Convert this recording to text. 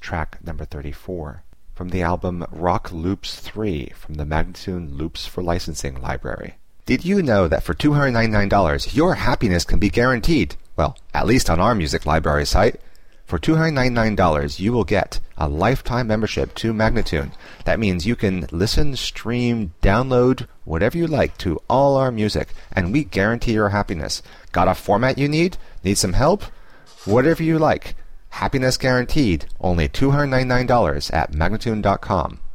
track number 34, from the album Rock Loops 3 from the Magnatune Loops for Licensing library. Did you know that for $299 your happiness can be guaranteed? Well, at least on our music library site. For $299 you will get a lifetime membership to Magnatune. That means you can listen, stream, download, whatever you like to all our music, and we guarantee your happiness. Got a format you need? Need some help? Whatever you like. Happiness guaranteed. Only $299 at Magnatune.com.